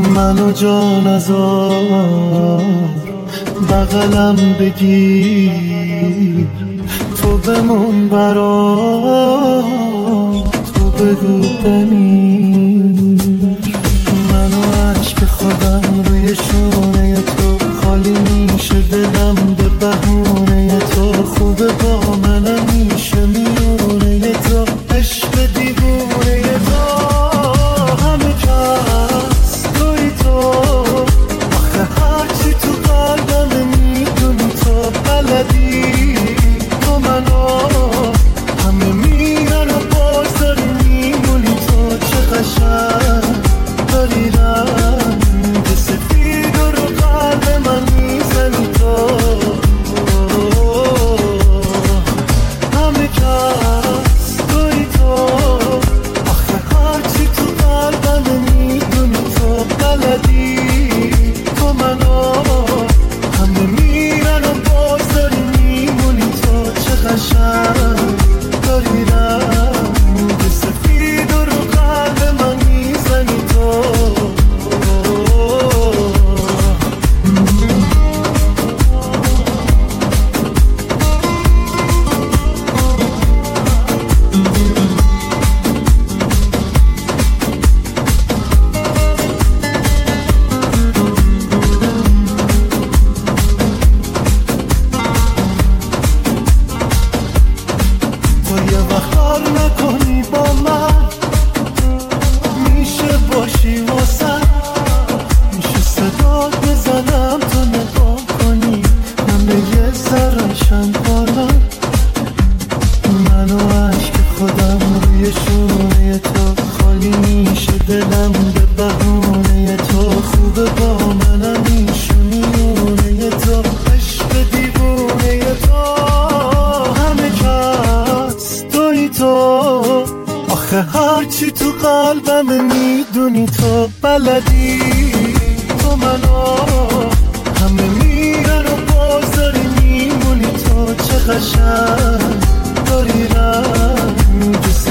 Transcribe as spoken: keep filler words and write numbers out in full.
منو جان ازار بغلم بگیر، تو بمون برام، تو بگو بمیر. منو عشق خودم روی شونه تو خالی میشه، دلم به بهونه تو خوبه، با منم میشه میونه تو، عشق دیوونه تو، همه کس توی تو، آخه هرچی تو قلبم میدونی تو بلدی، تو منو همه میرن و باز داری میمونی تو، چه قشنگ داری رنگ سفید و رو قلب من میزنی تو، همه کس توی تو، آخه هرچی تو قلبم میدونی تو بلدی، تو منو همه میرن و باز داری میمونی تو، چه قشنگ داری رنگ سفید و رو قلب من میزنی تو. تو یه وقت حال نکنی با من، میشه باشی واسم، میشه صدات بزنم تو نگاه کنی، من به یه ذره‌شم بالا، منو عشق خودم روی شونه تو خالی میشه، دلم به بهونه تو خوبه، با منم میشه میونه تو، عشق دیوونه تو، همه کس توی تو، آخه هرچی تو قلبم میدونی تو بلدی، تو منو همه میرن و باز داری میمونی تو، چه قشنگ داری رنگ